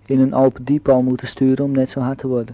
in een open diepo moeten sturen om net zo hard te worden.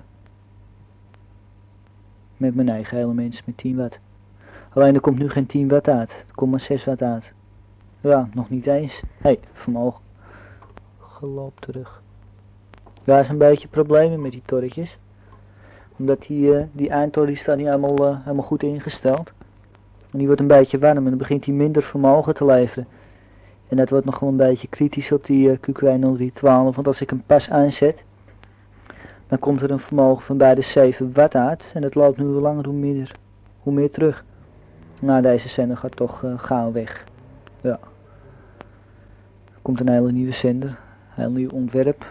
Met mijn eigen elementen met 10 watt. Alleen er komt nu geen 10 watt uit. Er komt maar 6 watt uit. Ja, nog niet eens. Hé, vermogen. Geloop terug. Daar is een beetje problemen met die torretjes. Omdat die eindtorre die staat niet helemaal goed ingesteld. En die wordt een beetje warm en dan begint hij minder vermogen te leveren. En dat wordt nog wel een beetje kritisch op die QQ0312. Want als ik hem pas aanzet, dan komt er een vermogen van bij de 7 watt uit. En dat loopt nu hoe langer hoe meer terug. Nou, deze zender gaat toch gauw weg. Ja. Er komt een hele nieuwe zender. Een heel nieuw ontwerp.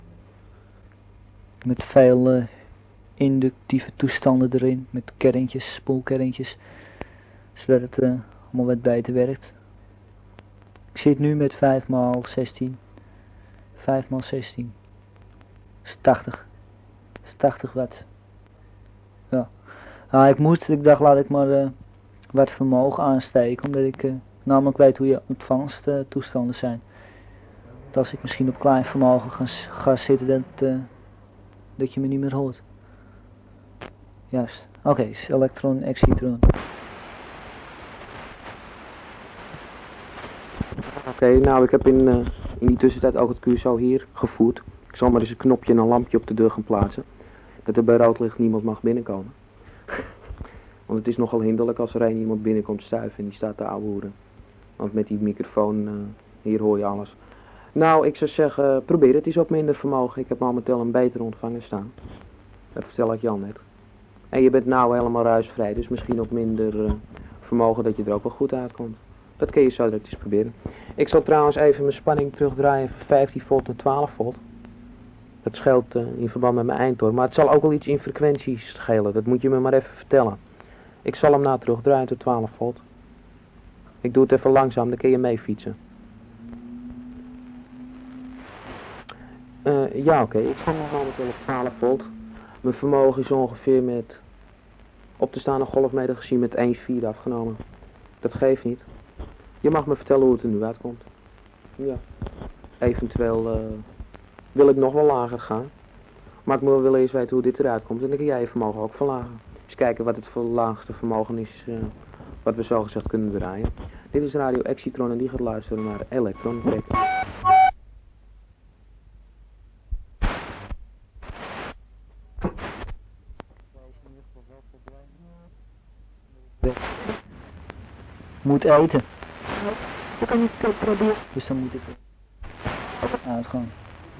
Met veel inductieve toestanden erin. Met kerntjes, spoelkerntjes. Zodat het allemaal wat beter werkt. Ik zit nu met 5x16. 5x16. Dat is 80. Dat is 80 watt. Ja. Nou, ik dacht laat ik maar wat vermogen aansteken. Omdat ik namelijk weet hoe je ontvangsttoestanden zijn. Dat als ik misschien op klein vermogen ga zitten dat je me niet meer hoort. Juist. Oké, elektron, excitron. Oké, nou ik heb in die tussentijd ook het QSO hier gevoerd. Ik zal maar eens een knopje en een lampje op de deur gaan plaatsen. Dat er bij rood licht niemand mag binnenkomen. Want het is nogal hinderlijk als er een iemand binnenkomt stuiven en die staat te ouwehoeren. Want met die microfoon, hier hoor je alles. Nou, ik zou zeggen, probeer het eens op minder vermogen. Ik heb momenteel een betere ontvanger staan. Dat vertel ik Jan net. En je bent nou helemaal ruisvrij, dus misschien op minder vermogen dat je er ook wel goed uitkomt. Dat kun je zo direct eens proberen. Ik zal trouwens even mijn spanning terugdraaien van 15 volt naar 12 volt. Dat scheelt in verband met mijn eindtoren. Maar het zal ook wel iets in frequenties schelen. Dat moet je me maar even vertellen. Ik zal hem nou terugdraaien tot 12 volt. Ik doe het even langzaam, dan kun je mee fietsen. Ja, oké. Ik sta nog momenteel op 12 volt. Mijn vermogen is ongeveer met op de staande golfmeter gezien met 1,4 afgenomen. Dat geeft niet. Je mag me vertellen hoe het er nu uitkomt. Ja. Eventueel wil ik nog wel lager gaan. Maar ik moet wel eens weten hoe dit eruit komt. En dan kun jij je vermogen ook verlagen. Dus kijken wat het laagste vermogen is. Wat we zo gezegd kunnen draaien. Dit is Radio Excitron en die gaat luisteren naar Elektron. Moet eten. Dan kan je het proberen. Dus dan moet ik uitgaan.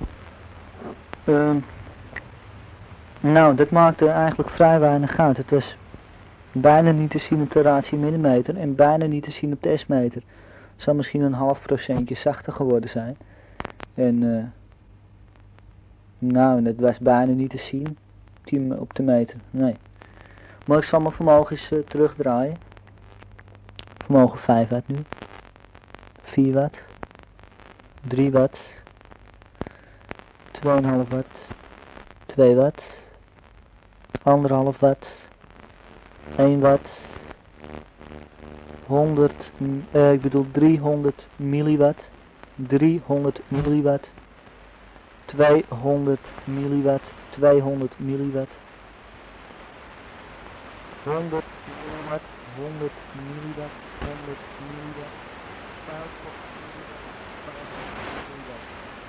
Nou, dat maakte eigenlijk vrij weinig uit. Het was bijna niet te zien op de ratiomillimeter en bijna niet te zien op de S-meter. Het zou misschien een 0,5% zachter geworden zijn. En nou, dat was bijna niet te zien op de meter. Nee. Maar ik zal mijn vermogen eens terugdraaien. Vermogen 5 watt nu. 4 watt. 3 watt. 2,5 watt. 2 watt. 1,5 watt. 1 watt. 300 milliwatt. 300 milliwatt. 200 milliwatt. 200 milliwatt. 100 milliwatt. 100 milliwatt. 100 milliwatt. 50 milliwatt.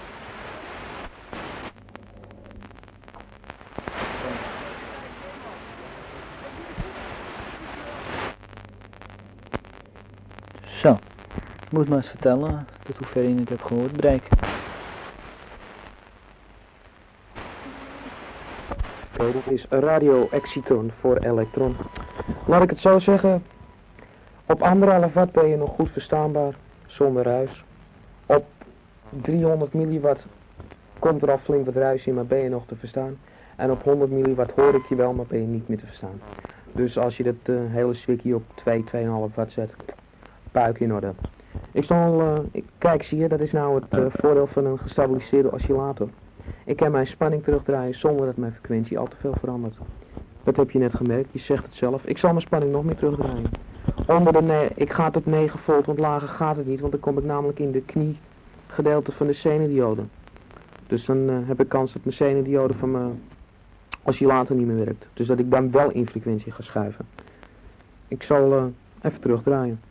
Zo, ik moet maar eens vertellen tot hoever je het hebt gehoord, Breek. Oké, dit is Radio Excitron voor Elektron. Laat ik het zo zeggen, op 1,5 watt ben je nog goed verstaanbaar, zonder ruis. Op 300 milliwatt komt er al flink wat ruis in, maar ben je nog te verstaan. En op 100 milliwatt hoor ik je wel, maar ben je niet meer te verstaan. Dus als je dat hele swikkie op 2,5 watt zet, puik in orde. Kijk, zie je, dat is nou het voordeel van een gestabiliseerde oscillator. Ik kan mijn spanning terugdraaien zonder dat mijn frequentie al te veel verandert. Dat heb je net gemerkt, je zegt het zelf. Ik zal mijn spanning nog meer terugdraaien. Ik ga tot 9 volt, want lager gaat het niet, want dan kom ik namelijk in de kniegedeelte van de senediode. Dus dan heb ik kans dat mijn senediode van mijn oscillator niet meer werkt. Dus dat ik dan wel in frequentie ga schuiven. Ik zal even terugdraaien.